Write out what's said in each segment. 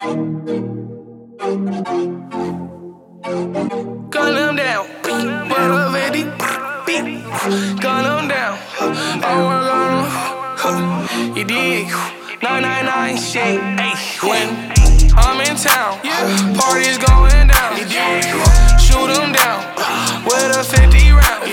Gun them down, but already gun them down. I wanna gun them. You dig? 999 shit. When I'm in town, parties going down. Shoot them down with a 50 round.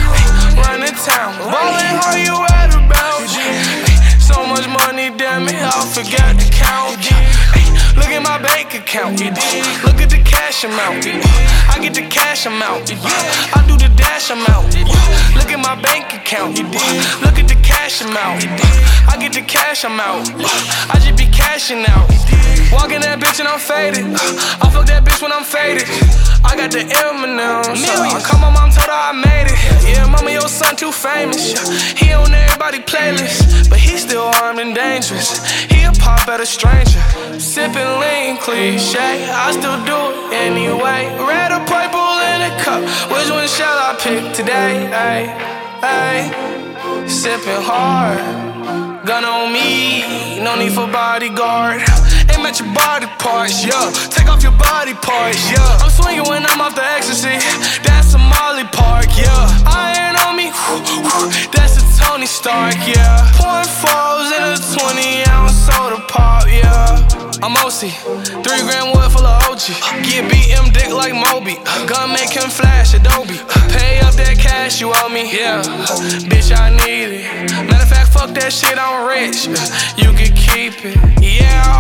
Run the town, ballin' how you at about? So much money, damn it, I forgot to count. Look at my bank account. Look at the cash amount. I get the cash amount. I do the dash amount. Look at my bank account. Look at the cash amount. I get the cash amount. I just be cashing out. Walking that bitch and I'm faded. I fuck that bitch when I'm faded. I got the M&M's. Call my mom, told her I made it. Yeah, mama, your son too famous. He on everybody's playlist, but he still armed and dangerous. He'll pop at a stranger. Sipping lean, cliche, I still do it anyway. Red or purple in a cup, which one shall I pick today? Ay, ay. Sipping hard, gun on me, no need for bodyguard. Aim at your body parts, yeah. Take off your body parts, yeah. I'm swinging when I'm off the ecstasy. That's a Molly Park, yeah. Iron on me, that's a Tony Stark, yeah. Pouring falls in a 20-ounce soda pop, yeah. I'm OC, 3 grand wood full of OG. Get BM dick like Moby. Gun make him flash Adobe. Pay up that cash you owe me, yeah. Bitch, I need it. Matter of fact, fuck that shit, I'm rich. You can keep it, yeah.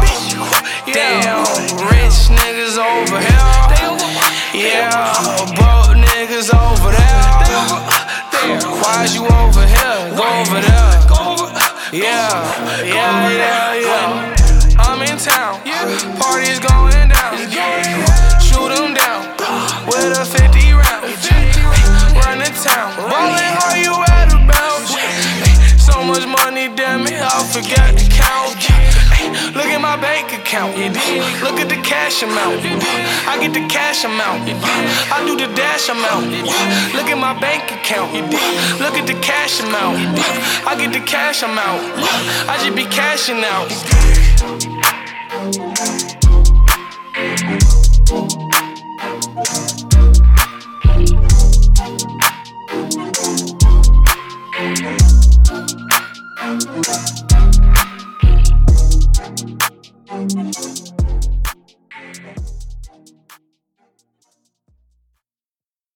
Damn, rich niggas over here. Yeah, broke niggas over there. Damn, why's you over here? Go over there. Yeah, yeah, yeah, yeah. I'm in town, parties going down. Shoot them down with a 50 round. Run the town, ballin' how you at about? So much money, damn it, I forgot to count. Look at my bank account. Look at the cash amount. I get the cash amount. I do the dash amount. Look at my bank account. Look at the cash amount. I get the cash amount. I just be cashing out.